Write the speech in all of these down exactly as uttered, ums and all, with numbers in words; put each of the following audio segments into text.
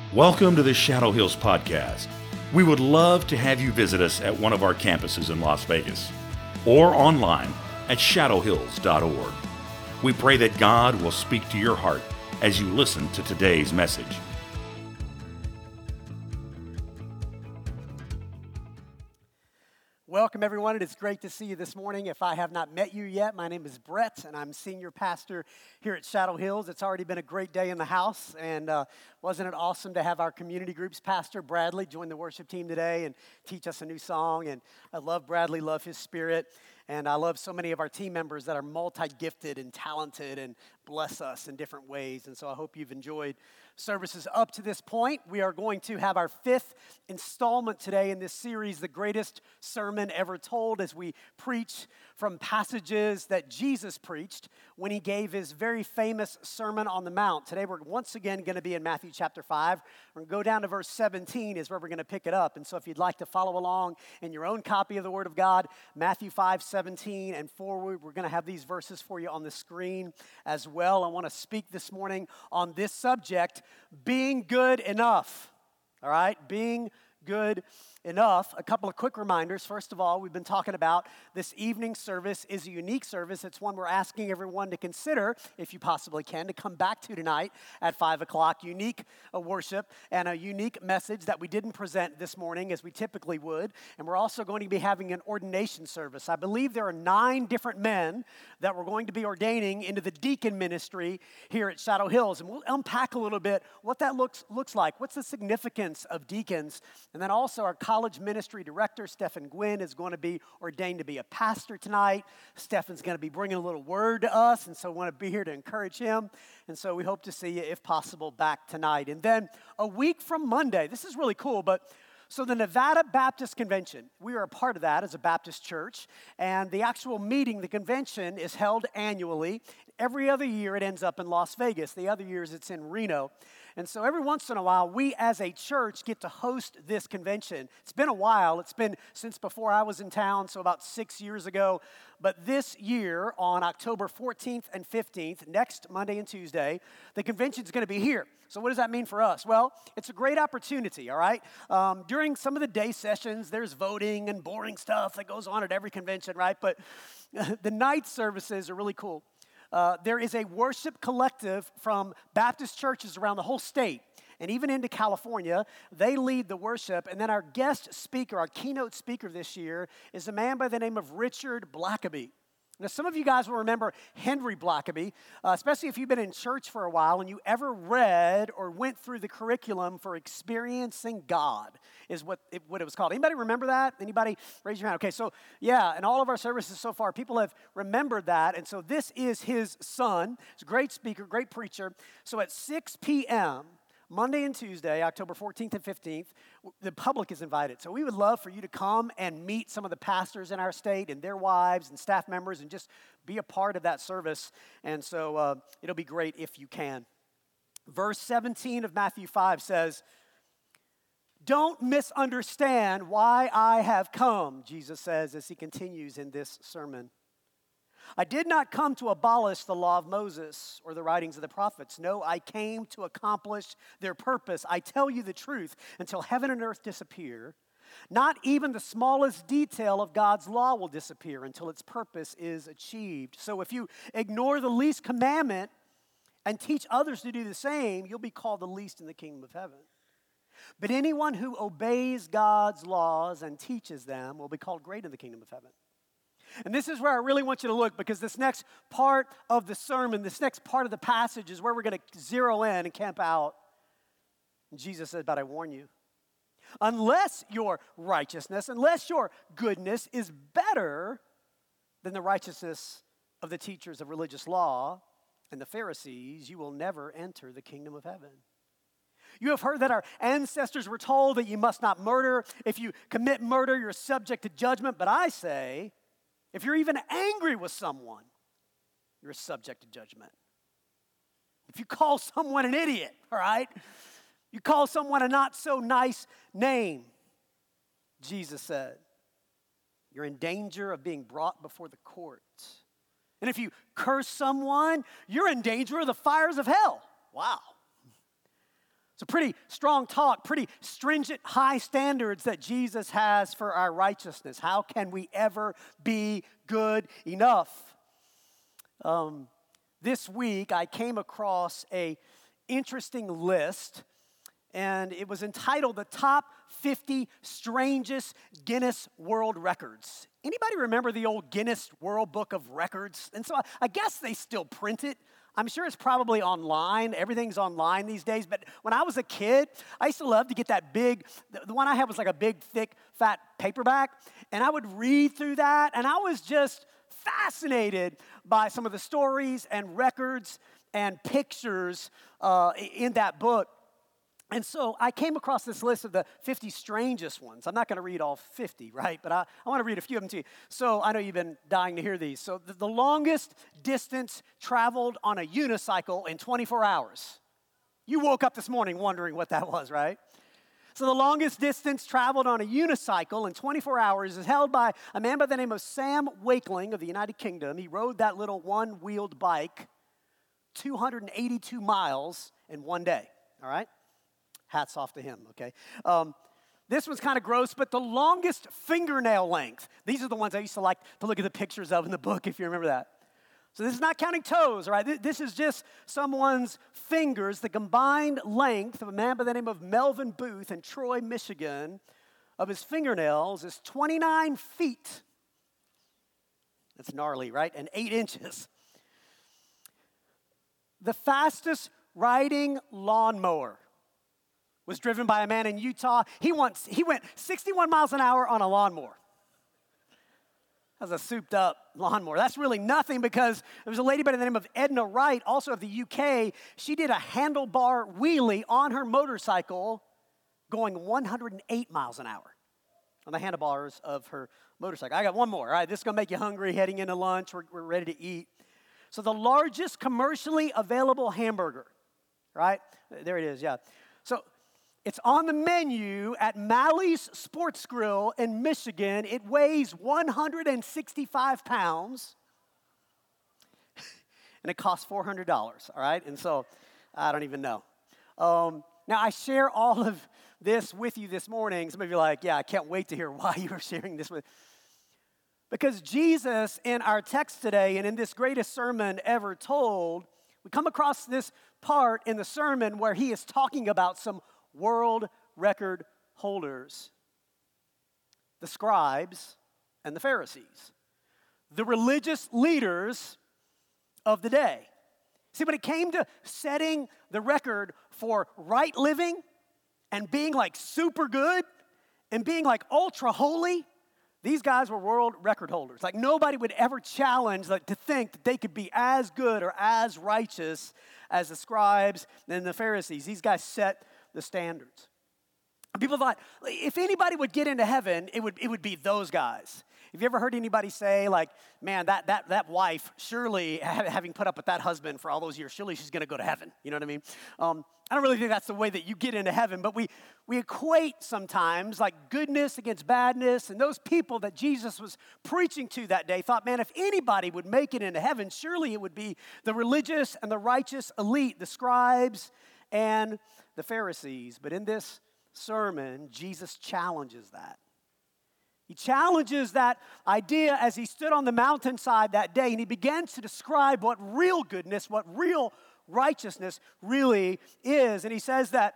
Welcome to the Shadow Hills Podcast. We would love to have you visit us at one of our campuses in Las Vegas or online at shadow hills dot org. We pray that God will speak to your heart as you listen to today's message. Welcome, everyone. It is great to see you this morning. If I have not met you yet, my name is Brett, and I'm senior pastor here at Shadow Hills. It's already been a great day in the house, and uh, wasn't it awesome to have our community groups pastor, Bradley, join the worship team today and teach us a new song. And I love Bradley, love his spirit, and I love so many of our team members that are multi-gifted and talented and bless us in different ways. And so I hope you've enjoyed services up to this point. We are going to have our fifth installment today in this series, The Greatest Sermon Ever Told, as we preach from passages that Jesus preached when he gave his very famous Sermon on the Mount. Today we're once again going to be in Matthew chapter five. We're going to go down to verse seventeen is where we're going to pick it up. And so if you'd like to follow along in your own copy of the Word of God, Matthew five, seventeen and forward, we're going to have these verses for you on the screen as well. I want to speak this morning on this subject, being good enough. All right, being good enough. A couple of quick reminders. First of all, we've been talking about this evening service is a unique service. It's one we're asking everyone to consider, if you possibly can, to come back to tonight at five o'clock. Unique uh, worship and a unique message that we didn't present this morning as we typically would. And we're also going to be having an ordination service. I believe there are nine different men that we're going to be ordaining into the deacon ministry here at Shadow Hills. And we'll unpack a little bit what that looks, looks like. What's the significance of deacons? And then also our college ministry director, Stephen Gwynn, is going to be ordained to be a pastor tonight. Stephen's going to be bringing a little word to us, and so I want to be here to encourage him. And so we hope to see you, if possible, back tonight. And then a week from Monday, this is really cool, but so the Nevada Baptist Convention, we are a part of that as a Baptist church, and the actual meeting, the convention, is held annually. Every other year it ends up in Las Vegas. The other years it's in Reno. And so every once in a while, we as a church get to host this convention. It's been a while. It's been since before I was in town, so about six years ago. But this year, on October fourteenth and fifteenth, next Monday and Tuesday, the convention is going to be here. So what does that mean for us? Well, it's a great opportunity, all right? Um, during some of the day sessions, there's voting and boring stuff that goes on at every convention, right? But the night services are really cool. Uh, there is a worship collective from Baptist churches around the whole state and even into California. They lead the worship. And then our guest speaker, our keynote speaker this year, is a man by the name of Richard Blackaby. Now, some of you guys will remember Henry Blackaby, uh, especially if you've been in church for a while and you ever read or went through the curriculum for Experiencing God is what it, what it was called. Anybody remember that? Anybody? Raise your hand. Okay, so yeah, in all of our services so far, people have remembered that. And so this is his son. He's a great speaker, great preacher. So at six p.m., Monday and Tuesday, October fourteenth and fifteenth, the public is invited. So we would love for you to come and meet some of the pastors in our state and their wives and staff members and just be a part of that service. And so uh, it'll be great if you can. Verse seventeen of Matthew five says, "Don't misunderstand why I have come," Jesus says as he continues in this sermon. "I did not come to abolish the law of Moses or the writings of the prophets. No, I came to accomplish their purpose. I tell you the truth, until heaven and earth disappear, not even the smallest detail of God's law will disappear until its purpose is achieved. So if you ignore the least commandment and teach others to do the same, you'll be called the least in the kingdom of heaven. But anyone who obeys God's laws and teaches them will be called great in the kingdom of heaven." And this is where I really want you to look, because this next part of the sermon, this next part of the passage is where we're going to zero in and camp out. And Jesus said, "But I warn you, unless your righteousness, unless your goodness is better than the righteousness of the teachers of religious law and the Pharisees, you will never enter the kingdom of heaven. You have heard that our ancestors were told that you must not murder. If you commit murder, you're subject to judgment. But I say, if you're even angry with someone, you're subject to judgment. If you call someone an idiot, all right? You call someone a not so nice name, Jesus said, you're in danger of being brought before the court. And if you curse someone, you're in danger of the fires of hell. Wow. It's a pretty strong talk, pretty stringent, high standards that Jesus has for our righteousness. How can we ever be good enough? Um, this week, I came across a interesting list, and it was entitled The Top fifty Strangest Guinness World Records. Anybody remember the old Guinness World Book of Records? And so I, I guess they still print it. I'm sure it's probably online. Everything's online these days. But when I was a kid, I used to love to get that big, the, the one I had was like a big, thick, fat paperback. And I would read through that. And I was just fascinated by some of the stories and records and pictures uh, in that book. And so I came across this list of the fifty strangest ones. I'm not going to read all fifty, right? But I, I want to read a few of them to you. So I know you've been dying to hear these. So the, the longest distance traveled on a unicycle in twenty-four hours. You woke up this morning wondering what that was, right? So the longest distance traveled on a unicycle in twenty-four hours is held by a man by the name of Sam Wakeling of the United Kingdom. He rode that little one-wheeled bike two hundred eighty-two miles in one day, all right? Hats off to him, okay? Um, this one's kind of gross, but the longest fingernail length. These are the ones I used to like to look at the pictures of in the book, if you remember that. So this is not counting toes, all right? This is just someone's fingers, the combined length of a man by the name of Melvin Booth in Troy, Michigan, of his fingernails is twenty-nine feet. That's gnarly, right? And eight inches. The fastest riding lawnmower was driven by a man in Utah. He, wants, he went sixty-one miles an hour on a lawnmower. That was a souped up lawnmower. That's really nothing because there was a lady by the name of Edna Wright, also of the U K. She did a handlebar wheelie on her motorcycle going one hundred eight miles an hour on the handlebars of her motorcycle. I got one more. All right, this is going to make you hungry heading into lunch. We're, we're ready to eat. So the largest commercially available hamburger, right? There it is, yeah. So it's on the menu at Mally's Sports Grill in Michigan. It weighs one hundred sixty-five pounds, and it costs four hundred dollars, all right? And so I don't even know. Um, now, I share all of this with you this morning. Some of you are like, yeah, I can't wait to hear why you are sharing this with. Because Jesus, in our text today and in this greatest sermon ever told, we come across this part in the sermon where he is talking about some world record holders, the scribes and the Pharisees, the religious leaders of the day. See, when it came to setting the record for right living and being like super good and being like ultra holy, these guys were world record holders. Like nobody would ever challenge like, to think that they could be as good or as righteous as the scribes and the Pharisees. These guys set the standards. People thought, if anybody would get into heaven, it would it would be those guys. Have you ever heard anybody say, like, man, that that that wife, surely, having put up with that husband for all those years, surely she's going to go to heaven. You know what I mean? Um, I don't really think that's the way that you get into heaven, but we, we equate sometimes, like, goodness against badness, and those people that Jesus was preaching to that day thought, man, if anybody would make it into heaven, surely it would be the religious and the righteous elite, the scribes and the Pharisees. But in this sermon, Jesus challenges that. He challenges that idea as he stood on the mountainside that day, and he begins to describe what real goodness, what real righteousness really is. And he says that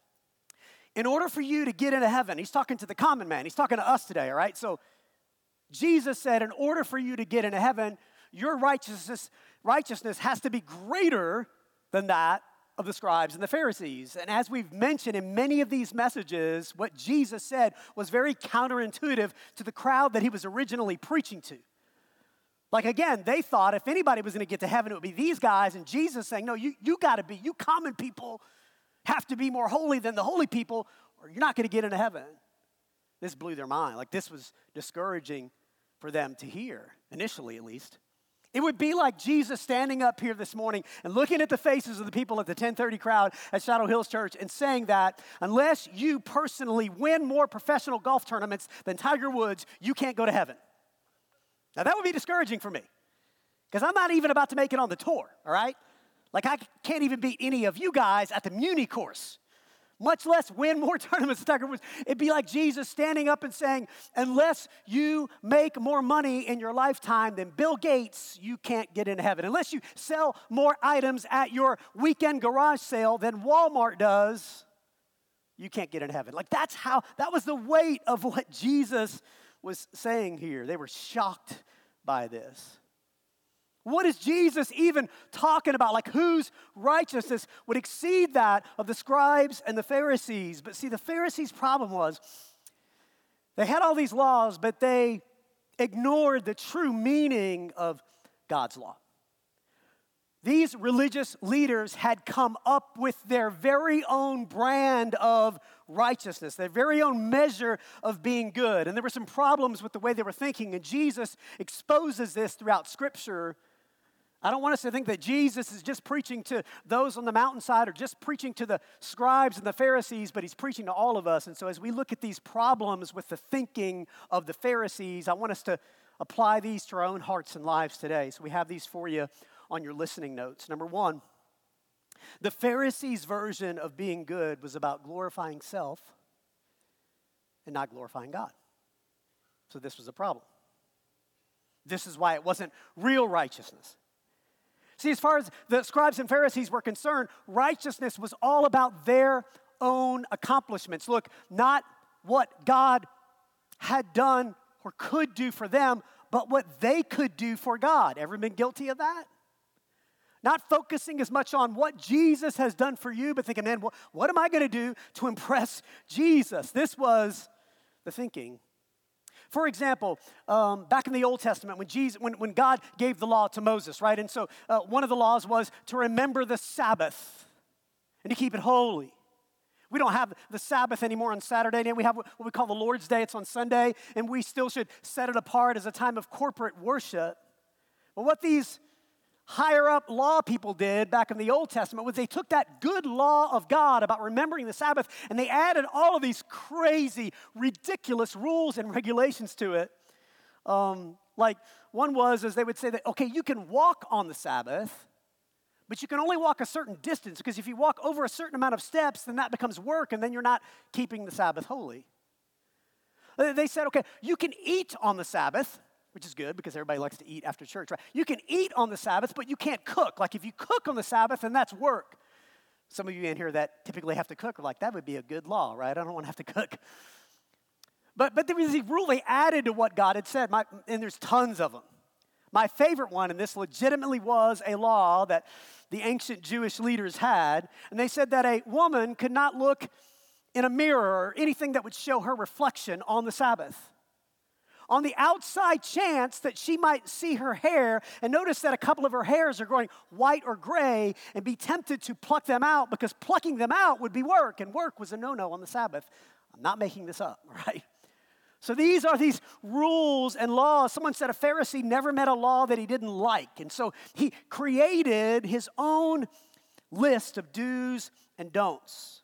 in order for you to get into heaven, he's talking to the common man. He's talking to us today, all right? So Jesus said, in order for you to get into heaven, your righteousness, righteousness has to be greater than that of the scribes and the Pharisees. And as we've mentioned in many of these messages, what Jesus said was very counterintuitive to the crowd that he was originally preaching to. Like, again, they thought if anybody was going to get to heaven, it would be these guys. And Jesus saying, no, you, you got to be, you common people have to be more holy than the holy people, or you're not going to get into heaven. This blew their mind. Like, this was discouraging for them to hear, initially at least. It would be like Jesus standing up here this morning and looking at the faces of the people at the ten thirty crowd at Shadow Hills Church and saying that unless you personally win more professional golf tournaments than Tiger Woods, you can't go to heaven. Now, that would be discouraging for me because I'm not even about to make it on the tour, all right? Like, I can't even beat any of you guys at the Muni course. much less win more tournaments. It'd be like Jesus standing up and saying, unless you make more money in your lifetime than Bill Gates, you can't get into heaven. Unless you sell more items at your weekend garage sale than Walmart does, you can't get into heaven. Like that's how, that was the weight of what Jesus was saying here. They were shocked by this. What is Jesus even talking about? Like whose righteousness would exceed that of the scribes and the Pharisees? But see, the Pharisees' problem was they had all these laws, but they ignored the true meaning of God's law. These religious leaders had come up with their very own brand of righteousness, their very own measure of being good. And there were some problems with the way they were thinking, and Jesus exposes this throughout Scripture. I don't want us to think that Jesus is just preaching to those on the mountainside or just preaching to the scribes and the Pharisees, but he's preaching to all of us. And so as we look at these problems with the thinking of the Pharisees, I want us to apply these to our own hearts and lives today. So we have these for you on your listening notes. Number one, the Pharisees' version of being good was about glorifying self and not glorifying God. So this was a problem. This is why it wasn't real righteousness. See, as far as the scribes and Pharisees were concerned, righteousness was all about their own accomplishments. Look, not what God had done or could do for them, but what they could do for God. Ever been guilty of that? Not focusing as much on what Jesus has done for you, but thinking, man, what am I going to do to impress Jesus? This was the thinking. For example, um, back in the Old Testament, when Jesus, when, when God gave the law to Moses, right? And so uh, one of the laws was to remember the Sabbath and to keep it holy. We don't have the Sabbath anymore on Saturday, and we have what we call the Lord's Day. It's on Sunday, and we still should set it apart as a time of corporate worship. But what these higher up law people did back in the Old Testament was they took that good law of God about remembering the Sabbath and they added all of these crazy, ridiculous rules and regulations to it. Um, like one was is they would say that, okay, you can walk on the Sabbath, but you can only walk a certain distance because if you walk over a certain amount of steps, then that becomes work and then you're not keeping the Sabbath holy. They said, okay, you can eat on the Sabbath, which is good because everybody likes to eat after church, right? You can eat on the Sabbath, but you can't cook. Like if you cook on the Sabbath, then that's work. Some of you in here that typically have to cook are like, that would be a good law, right? I don't want to have to cook. But but there was a rule they added to what God had said, My, and there's tons of them. My favorite one, and this legitimately was a law that the ancient Jewish leaders had, and they said that a woman could not look in a mirror or anything that would show her reflection on the Sabbath. On the outside chance that she might see her hair and notice that a couple of her hairs are growing white or gray and be tempted to pluck them out because plucking them out would be work, and work was a no-no on the Sabbath. I'm not making this up, right? So these are these rules and laws. Someone said a Pharisee never met a law that he didn't like, and so he created his own list of do's and don'ts.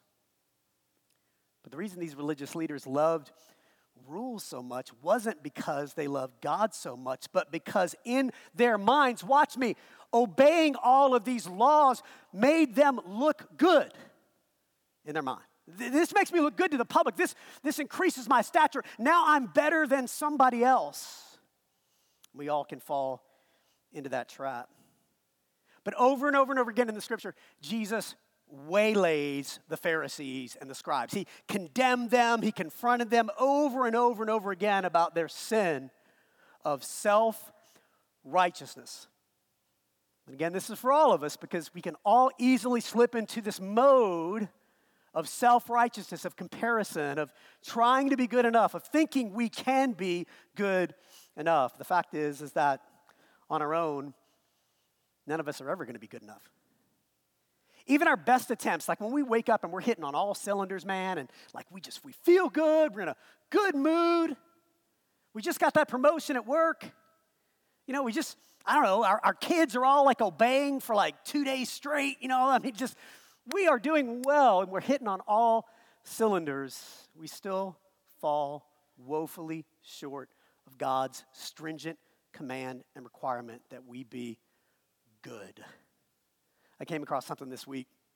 But the reason these religious leaders loved rules so much wasn't because they loved God so much, but because in their minds, watch me, obeying all of these laws made them look good in their mind. This makes me look good to the public. This, this increases my stature. Now I'm better than somebody else. We all can fall into that trap. But over and over and over again in the scripture, Jesus waylays the Pharisees and the scribes. He condemned them. He confronted them over and over and over again about their sin of self-righteousness. And again, this is for all of us because we can all easily slip into this mode of self-righteousness, of comparison, of trying to be good enough, of thinking we can be good enough. The fact is, is that on our own, none of us are ever going to be good enough. Even our best attempts, like when we wake up and we're hitting on all cylinders, man, and like we just, we feel good, we're in a good mood, we just got that promotion at work, you know, we just, I don't know, our, our kids are all like obeying for like two days straight, you know, I mean, just, we are doing well and we're hitting on all cylinders. We still fall woefully short of God's stringent command and requirement that we be good. I came across something this week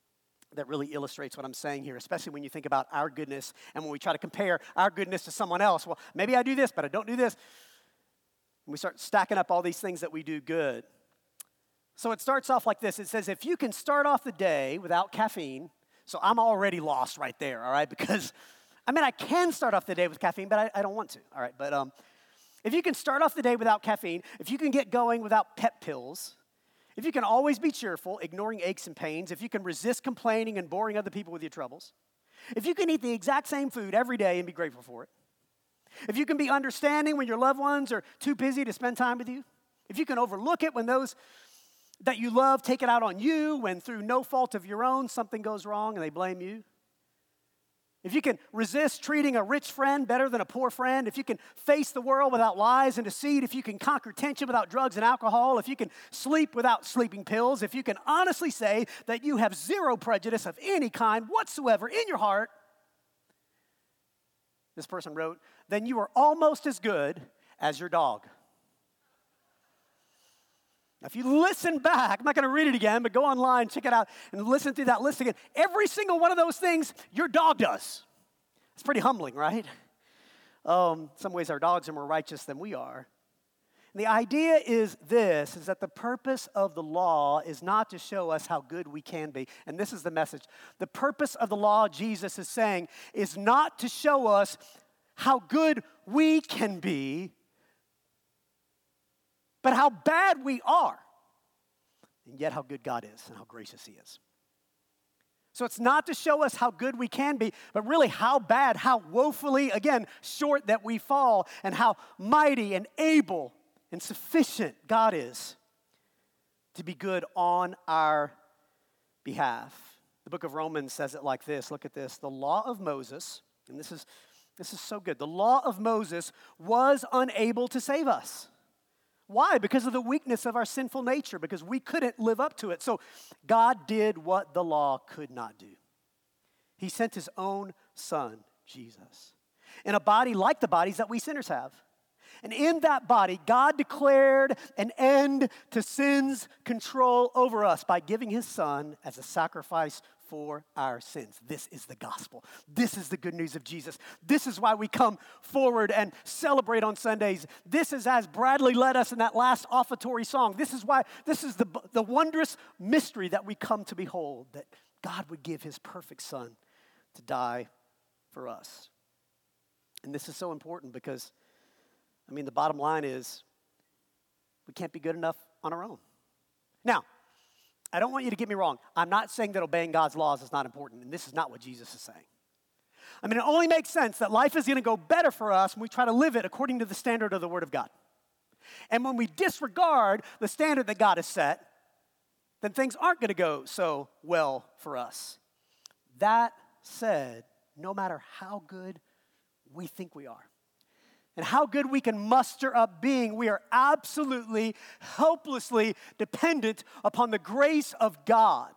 that really illustrates what I'm saying here, especially when you think about our goodness and when we try to compare our goodness to someone else. Well, maybe I do this, but I don't do this. And we start stacking up all these things that we do good. So it starts off like this. It says, if you can start off the day without caffeine, so I'm already lost right there, all right? Because, I mean, I can start off the day with caffeine, but I, I don't want to, all right? But um, if you can start off the day without caffeine, if you can get going without pep pills, if you can always be cheerful, ignoring aches and pains, if you can resist complaining and boring other people with your troubles, if you can eat the exact same food every day and be grateful for it, if you can be understanding when your loved ones are too busy to spend time with you, if you can overlook it when those that you love take it out on you, when through no fault of your own something goes wrong and they blame you, if you can resist treating a rich friend better than a poor friend, if you can face the world without lies and deceit, if you can conquer tension without drugs and alcohol, if you can sleep without sleeping pills, if you can honestly say that you have zero prejudice of any kind whatsoever in your heart, this person wrote, then you are almost as good as your dog. Now, if you listen back, I'm not going to read it again, but go online, check it out, and listen through that list again. Every single one of those things, your dog does. It's pretty humbling, right? Um, in some ways, our dogs are more righteous than we are. And the idea is this, is that the purpose of the law is not to show us how good we can be. And this is the message. The purpose of the law, Jesus is saying, is not to show us how good we can be, but how bad we are, and yet how good God is and how gracious he is. So it's not to show us how good we can be, but really how bad, how woefully, again, short that we fall, and how mighty and able and sufficient God is to be good on our behalf. The book of Romans says it like this. Look at this. The law of Moses, and this is, this is so good. The law of Moses was unable to save us. Why? Because of the weakness of our sinful nature, because we couldn't live up to it. So God did what the law could not do. He sent his own son, Jesus, in a body like the bodies that we sinners have. And in that body, God declared an end to sin's control over us by giving his son as a sacrifice for our sins. This is the gospel. This is the good news of Jesus. This is why we come forward and celebrate on Sundays. This is as Bradley led us in that last offertory song. This is why, this is the, the wondrous mystery that we come to behold, that God would give his perfect son to die for us. And this is so important because, I mean, the bottom line is we can't be good enough on our own. Now, I don't want you to get me wrong. I'm not saying that obeying God's laws is not important, and this is not what Jesus is saying. I mean, it only makes sense that life is going to go better for us when we try to live it according to the standard of the Word of God. And when we disregard the standard that God has set, then things aren't going to go so well for us. That said, no matter how good we think we are, and how good we can muster up being, we are absolutely, helplessly dependent upon the grace of God.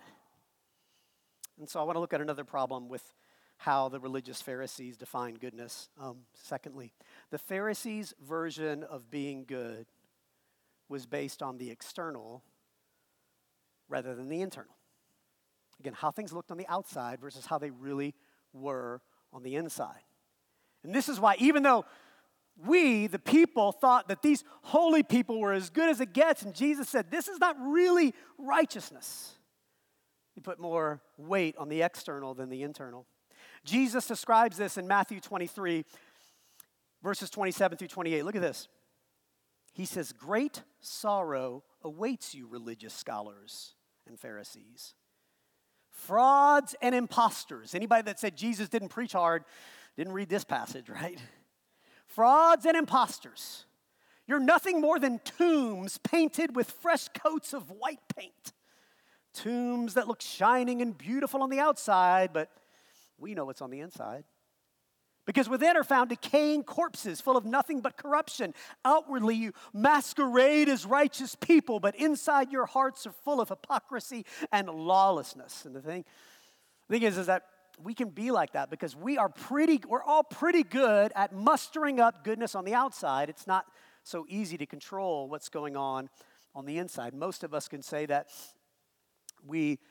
And so I want to look at another problem with how the religious Pharisees define goodness. Um, secondly, the Pharisees' version of being good was based on the external rather than the internal. Again, how things looked on the outside versus how they really were on the inside. And this is why, even though we, the people, thought that these holy people were as good as it gets, and Jesus said, this is not really righteousness. He put more weight on the external than the internal. Jesus describes this in Matthew twenty-three, verses twenty-seven through twenty-eight. Look at this. He says, great sorrow awaits you, religious scholars and Pharisees. Frauds and imposters. Anybody that said Jesus didn't preach hard didn't read this passage, right? Frauds and imposters. You're nothing more than tombs painted with fresh coats of white paint. Tombs that look shining and beautiful on the outside, but we know what's on the inside. Because within are found decaying corpses full of nothing but corruption. Outwardly you masquerade as righteous people, but inside your hearts are full of hypocrisy and lawlessness. And the thing, the thing is, is that we can be like that because we are pretty, we're all pretty good at mustering up goodness on the outside. It's not so easy to control what's going on on the inside. Most of us can say that we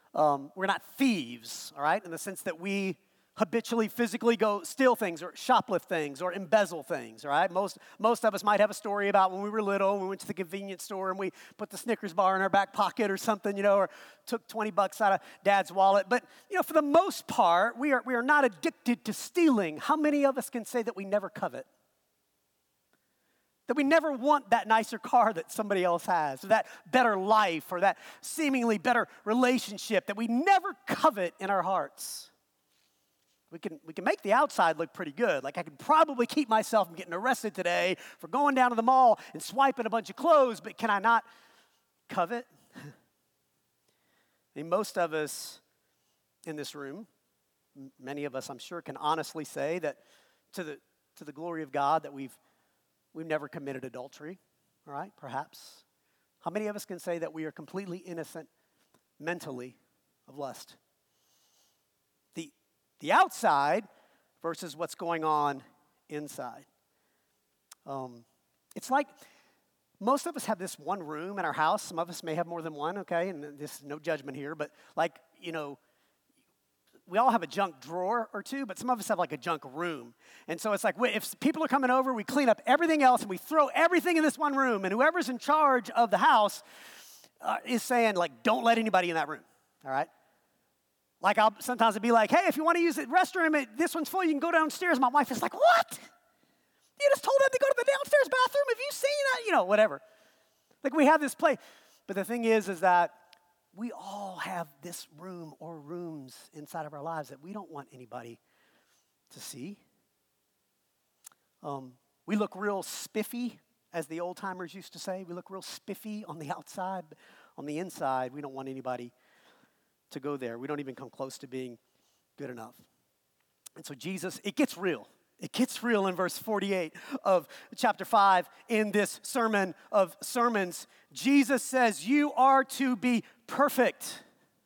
Um, we're not thieves, all right, in the sense that we habitually, physically go steal things or shoplift things or embezzle things, all right? Most, most of us might have a story about when we were little, we went to the convenience store and we put the Snickers bar in our back pocket or something, you know, or took twenty bucks out of dad's wallet. But, you know, for the most part, we are, we are not addicted to stealing. How many of us can say that we never covet? That we never want that nicer car that somebody else has, or that better life, or that seemingly better relationship, that we never covet in our hearts. We can, we can make the outside look pretty good. Like I could probably keep myself from getting arrested today for going down to the mall and swiping a bunch of clothes, but can I not covet? I mean, most of us in this room, many of us I'm sure can honestly say that to the, to the glory of God that we've, we've never committed adultery, all right, perhaps. How many of us can say that we are completely innocent mentally of lust? The The outside versus what's going on inside. Um, it's like most of us have this one room in our house. Some of us may have more than one, okay? And this is no judgment here, but like, you know, we all have a junk drawer or two, but some of us have like a junk room. And so it's like if people are coming over, we clean up everything else and we throw everything in this one room. And whoever's in charge of the house uh, is saying like, don't let anybody in that room, all right? Like I'll sometimes it'd be like, hey, if you want to use the restroom, this one's full, you can go downstairs. My wife is like, what? You just told them to go to the downstairs bathroom. Have you seen that? You know, whatever. Like we have this place. But the thing is, is that we all have this room or rooms inside of our lives that we don't want anybody to see. Um, we look real spiffy, as the old timers used to say. We look real spiffy on the outside. But on the inside, we don't want anybody to go there. We don't even come close to being good enough. And so Jesus, it gets real. It gets real in verse forty-eight of chapter five in this sermon of sermons. Jesus says, you are to be perfect,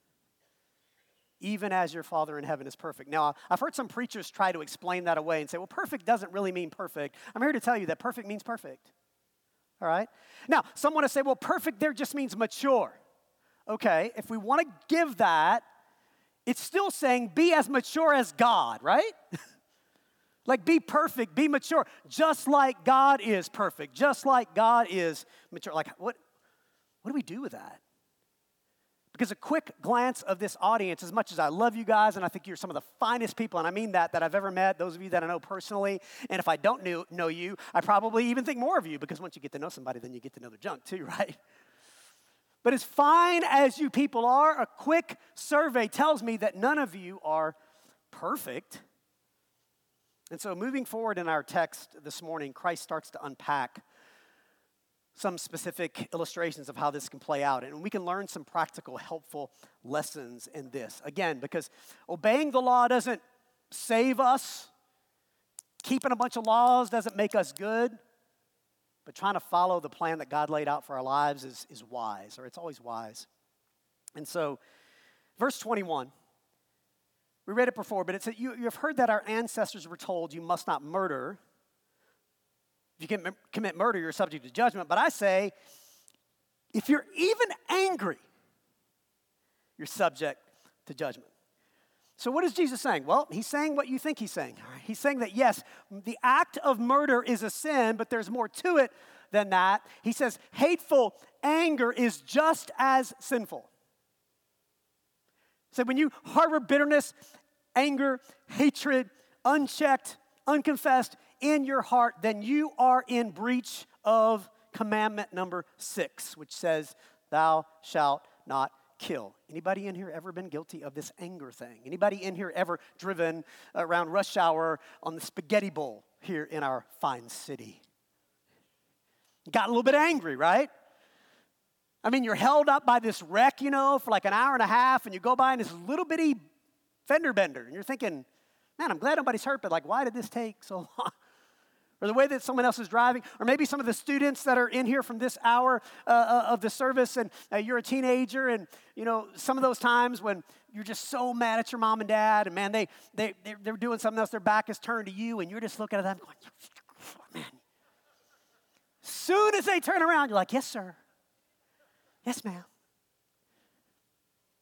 even as your Father in heaven is perfect. Now, I've heard some preachers try to explain that away and say, well, perfect doesn't really mean perfect. I'm here to tell you that perfect means perfect. All right? Now, some want to say, well, perfect there just means mature. Okay, if we want to give that, it's still saying be as mature as God, right? Like be perfect, be mature, just like God is perfect, just like God is mature. Like what, what do we do with that? Because a quick glance of this audience, as much as I love you guys, and I think you're some of the finest people, and I mean that, that I've ever met, those of you that I know personally, and if I don't know, know you, I probably even think more of you, because once you get to know somebody, then you get to know their junk too, right? But as fine as you people are, a quick survey tells me that none of you are perfect. And so moving forward in our text this morning, Christ starts to unpack some specific illustrations of how this can play out. And we can learn some practical, helpful lessons in this. Again, because obeying the law doesn't save us. Keeping a bunch of laws doesn't make us good. But trying to follow the plan that God laid out for our lives is, is wise, or it's always wise. And so, verse twenty-one, we read it before, but it said, you, you have heard that our ancestors were told you must not murder. If you can commit murder, you're subject to judgment. But I say, if you're even angry, you're subject to judgment. So what is Jesus saying? Well, he's saying what you think he's saying. He's saying that, yes, the act of murder is a sin, but there's more to it than that. He says hateful anger is just as sinful. So when you harbor bitterness, anger, hatred, unchecked, unconfessed in your heart, then you are in breach of commandment number six, which says, thou shalt not kill. Anybody in here ever been guilty of this anger thing? Anybody in here ever driven around rush hour on the spaghetti bowl here in our fine city? Got a little bit angry, right? I mean, you're held up by this wreck, you know, for like an hour and a half, and you go by in this little bitty fender bender, and you're thinking, man, I'm glad nobody's hurt, but like, why did this take so long? Or the way that someone else is driving, or maybe some of the students that are in here from this hour uh, of the service, and uh, you're a teenager, and you know some of those times when you're just so mad at your mom and dad, and man, they they they're, they're doing something else, their back is turned to you, and you're just looking at them going, man. Soon as they turn around, you're like, yes, sir, yes, ma'am.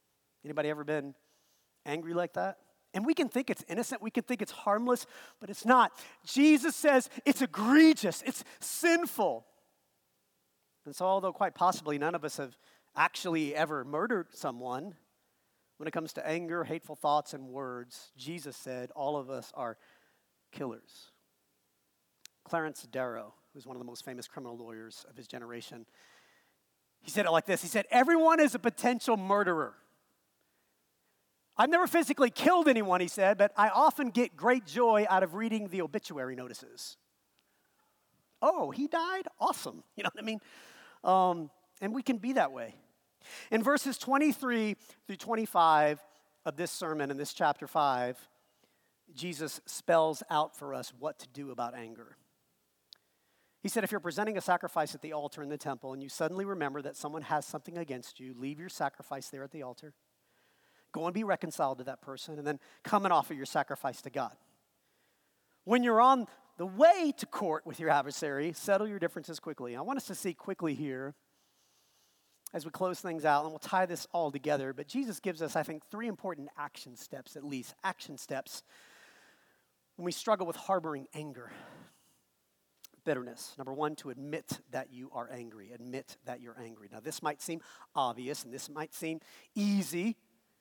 Anybody ever been angry like that? And we can think it's innocent, we can think it's harmless, but it's not. Jesus says it's egregious, it's sinful. And so although quite possibly none of us have actually ever murdered someone, when it comes to anger, hateful thoughts, and words, Jesus said all of us are killers. Clarence Darrow, who's one of the most famous criminal lawyers of his generation, he said it like this. He said, everyone is a potential murderer. I've never physically killed anyone, he said, but I often get great joy out of reading the obituary notices. Oh, he died? Awesome. You know what I mean? Um, and we can be that way. In verses twenty-three through twenty-five of this sermon, in this chapter five, Jesus spells out for us what to do about anger. He said, if you're presenting a sacrifice at the altar in the temple and you suddenly remember that someone has something against you, leave your sacrifice there at the altar. Go and be reconciled to that person, and then come and offer your sacrifice to God. When you're on the way to court with your adversary, settle your differences quickly. I want us to see quickly here as we close things out, and we'll tie this all together. But Jesus gives us, I think, three important action steps, at least, action steps when we struggle with harboring anger. Bitterness. Number one, to admit that you are angry. Admit that you're angry. Now, this might seem obvious, and this might seem easy.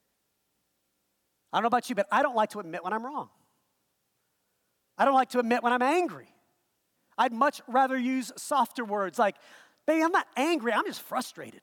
I don't know about you, but I don't like to admit when I'm wrong. I don't like to admit when I'm angry. I'd much rather use softer words like, baby, I'm not angry, I'm just frustrated.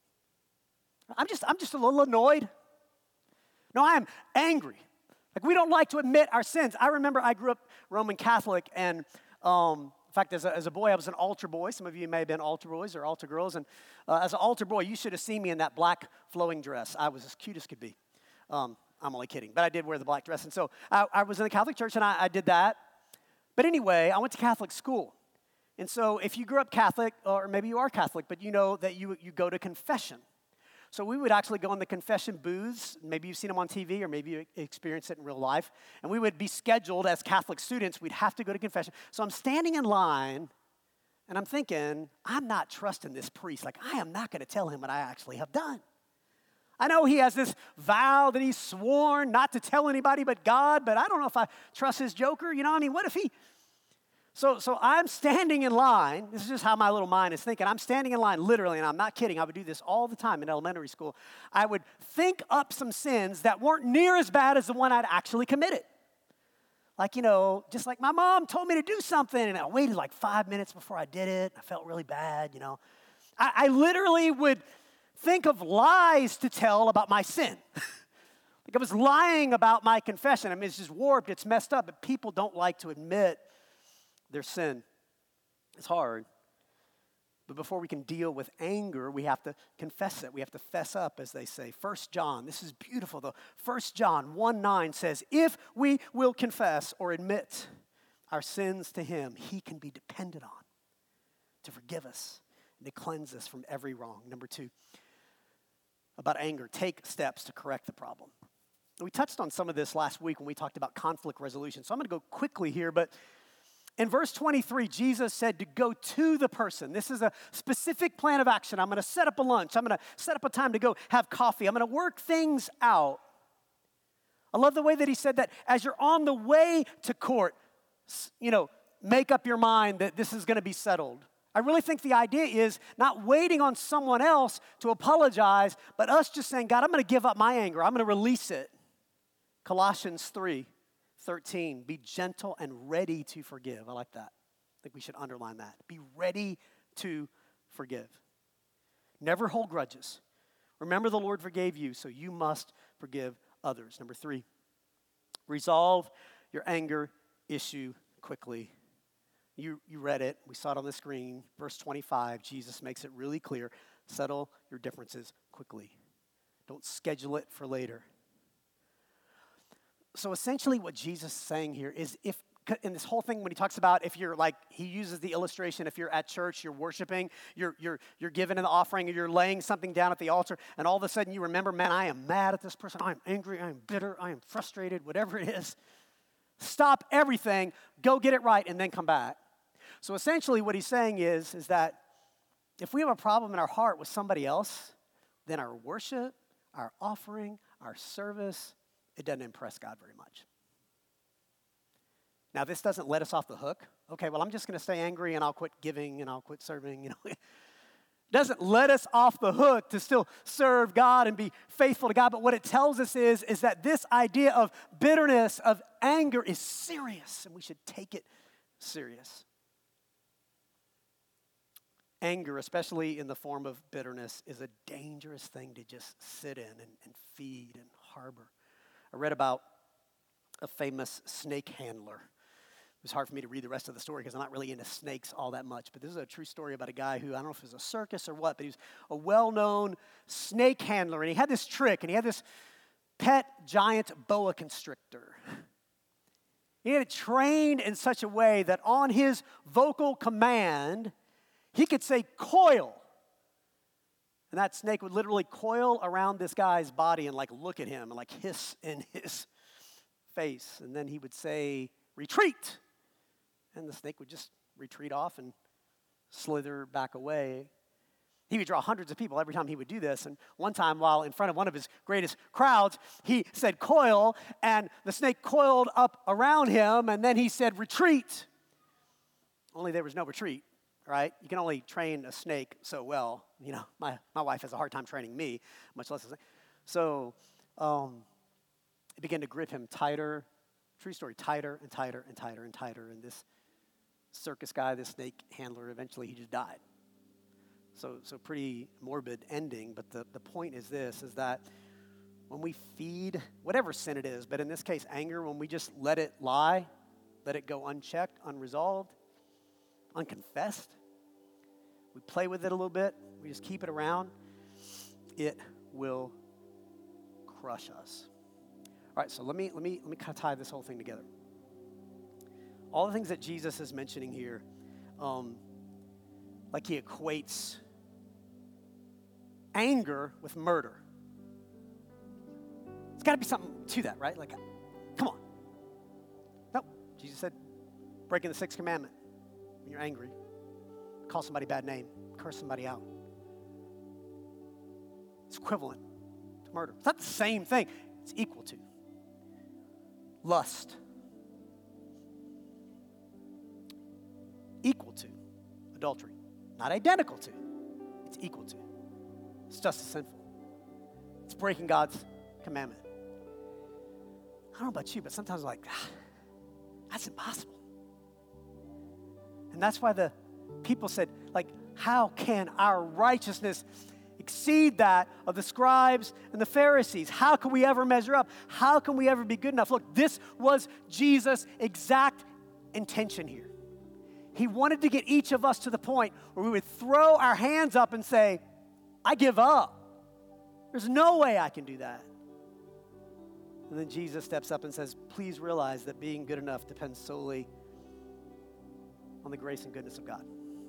I'm just, I'm just a little annoyed. No, I am angry. Like, we don't like to admit our sins. I remember I grew up Roman Catholic, and um, in fact, as a, as a boy, I was an altar boy. Some of you may have been altar boys or altar girls, and uh, as an altar boy, you should have seen me in that black flowing dress. I was as cute as could be. Um, I'm only kidding, but I did wear the black dress. And so I, I was in the Catholic church, and I, I did that. But anyway, I went to Catholic school. And so if you grew up Catholic, or maybe you are Catholic, but you know that you, you go to confession. So we would actually go in the confession booths. Maybe you've seen them on T V, or maybe you experience it in real life. And we would be scheduled as Catholic students. We'd have to go to confession. So I'm standing in line, and I'm thinking, I'm not trusting this priest. Like, I am not going to tell him what I actually have done. I know he has this vow that he's sworn not to tell anybody but God, but I don't know if I trust his joker. You know, I mean, what if he... So, so I'm standing in line. This is just how my little mind is thinking. I'm standing in line, literally, and I'm not kidding. I would do this all the time in elementary school. I would think up some sins that weren't near as bad as the one I'd actually committed. Like, you know, just like my mom told me to do something, and I waited like five minutes before I did it. I felt really bad, you know. I, I literally would... think of lies to tell about my sin. Like, I was lying about my confession. I mean, it's just warped, it's messed up, but people don't like to admit their sin. It's hard. But before we can deal with anger, we have to confess it. We have to fess up, as they say. First John, this is beautiful though. First John one nine says, if we will confess or admit our sins to him, he can be depended on to forgive us and to cleanse us from every wrong. Number two, about anger, take steps to correct the problem. We touched on some of this last week when we talked about conflict resolution, so I'm going to go quickly here, but in verse twenty-three, Jesus said to go to the person. This is a specific plan of action. I'm going to set up a lunch. I'm going to set up a time to go have coffee. I'm going to work things out. I love the way that he said that as you're on the way to court, you know, make up your mind that this is going to be settled. I really think the idea is not waiting on someone else to apologize, but us just saying, God, I'm going to give up my anger. I'm going to release it. Colossians three thirteen, be gentle and ready to forgive. I like that. I think we should underline that. Be ready to forgive. Never hold grudges. Remember the Lord forgave you, so you must forgive others. Number three, resolve your anger issue quickly. You, you read it. We saw it on the screen. Verse twenty-five, Jesus makes it really clear. Settle your differences quickly. Don't schedule it for later. So essentially what Jesus is saying here is if, in this whole thing when he talks about if you're like, he uses the illustration, if you're at church, you're worshiping, you're, you're, you're giving an offering, or you're laying something down at the altar, and all of a sudden you remember, man, I am mad at this person. I'm angry. I am bitter. I am frustrated, whatever it is. Stop everything. Go get it right and then come back. So essentially what he's saying is, is that if we have a problem in our heart with somebody else, then our worship, our offering, our service, it doesn't impress God very much. Now, this doesn't let us off the hook. Okay, well, I'm just going to stay angry and I'll quit giving and I'll quit serving. You know, it doesn't let us off the hook to still serve God and be faithful to God. But what it tells us is, is that this idea of bitterness, of anger is serious, and we should take it serious. Anger, especially in the form of bitterness, is a dangerous thing to just sit in and, and feed and harbor. I read about a famous snake handler. It was hard for me to read the rest of the story because I'm not really into snakes all that much. But this is a true story about a guy who, I don't know if it was a circus or what, but he was a well-known snake handler. And he had this trick, and he had this pet giant boa constrictor. He had it trained in such a way that on his vocal command, he could say, "coil." And that snake would literally coil around this guy's body and like look at him and like hiss in his face. And then he would say, "retreat." And the snake would just retreat off and slither back away. He would draw hundreds of people every time he would do this. And one time, while in front of one of his greatest crowds, he said, "coil," and the snake coiled up around him, and then he said, "retreat." Only there was no retreat, right? You can only train a snake so well. You know, my, my wife has a hard time training me, much less a snake. So um, it began to grip him tighter, true story, tighter and tighter and tighter and tighter. And this circus guy, this snake handler, eventually he just died. So so pretty morbid ending, but the, the point is this, is that when we feed whatever sin it is, but in this case anger, when we just let it lie, let it go unchecked, unresolved, unconfessed, we play with it a little bit, we just keep it around, it will crush us. All right, so let me let me let me kind of tie this whole thing together. All the things that Jesus is mentioning here, um, like he equates anger with murder. There's got to be something to that, right? Like, come on. No, Jesus said, breaking the sixth commandment. When you're angry, call somebody a bad name, curse somebody out. It's equivalent to murder. It's not the same thing. It's equal to. Lust. Equal to adultery. Not identical to. It's equal to. It's just as sinful. It's breaking God's commandment. I don't know about you, but sometimes I'm like, ah, that's impossible. And that's why the people said, like, how can our righteousness exceed that of the scribes and the Pharisees? How can we ever measure up? How can we ever be good enough? Look, this was Jesus' exact intention here. He wanted to get each of us to the point where we would throw our hands up and say, I give up. There's no way I can do that. And then Jesus steps up and says, please realize that being good enough depends solely on the grace and goodness of God.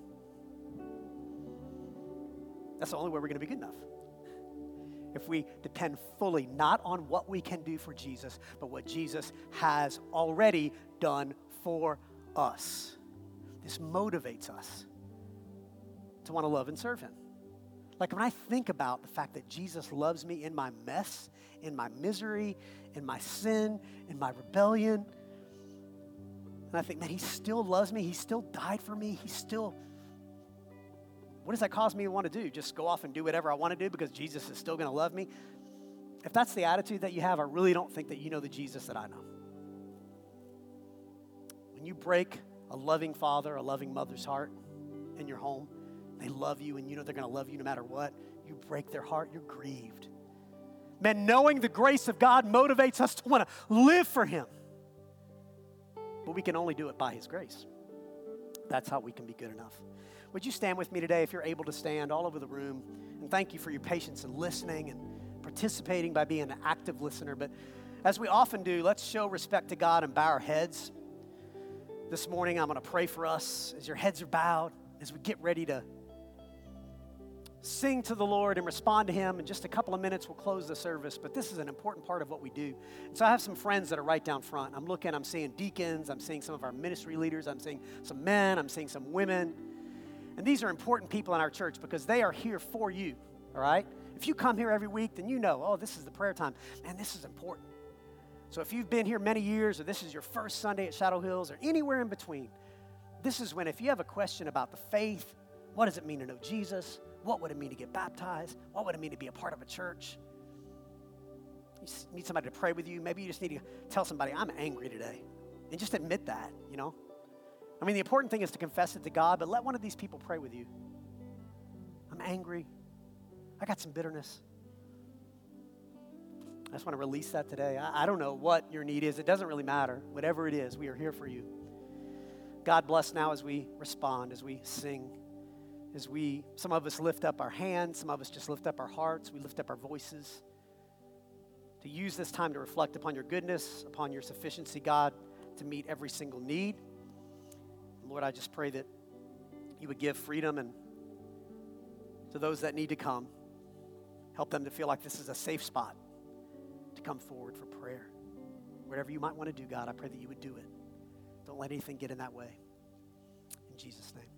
That's the only way we're going to be good enough. If we depend fully not on what we can do for Jesus, but what Jesus has already done for us. This motivates us to want to love and serve him. Like when I think about the fact that Jesus loves me in my mess, in my misery, in my sin, in my rebellion, and I think, man, he still loves me. He still died for me. He still, what does that cause me to want to do? Just go off and do whatever I want to do because Jesus is still going to love me? If that's the attitude that you have, I really don't think that you know the Jesus that I know. When you break a loving father, a loving mother's heart in your home, they love you and you know they're going to love you no matter what, you break their heart, you're grieved. Man, knowing the grace of God motivates us to want to live for him. But we can only do it by his grace. That's how we can be good enough. Would you stand with me today if you're able to stand all over the room? And thank you for your patience in listening and participating by being an active listener. But as we often do, let's show respect to God and bow our heads. This morning, I'm going to pray for us as your heads are bowed, as we get ready to sing to the Lord and respond to him. In just a couple of minutes, we'll close the service, but this is an important part of what we do. And so I have some friends that are right down front. I'm looking, I'm seeing deacons, I'm seeing some of our ministry leaders, I'm seeing some men, I'm seeing some women. And these are important people in our church because they are here for you, all right? If If you come here every week, then you know, oh, this is the prayer time. Man, this is important. So if you've been here many years, or this is your first Sunday at Shadow Hills, or anywhere in between, this is when, if you have a question about the faith, what does it mean to know Jesus? What would it mean to get baptized? What would it mean to be a part of a church? You need somebody to pray with you. Maybe you just need to tell somebody, I'm angry today. And just admit that, you know. I mean, the important thing is to confess it to God, but let one of these people pray with you. I'm angry. I got some bitterness. I just want to release that today. I, I don't know what your need is. It doesn't really matter. Whatever it is, we are here for you. God bless now as we respond, as we sing, as we, some of us lift up our hands, some of us just lift up our hearts, we lift up our voices, to use this time to reflect upon your goodness, upon your sufficiency, God, to meet every single need. Lord, I just pray that you would give freedom and to those that need to come, help them to feel like this is a safe spot to come forward for prayer. Whatever you might want to do, God, I pray that you would do it. Don't let anything get in that way. In Jesus' name.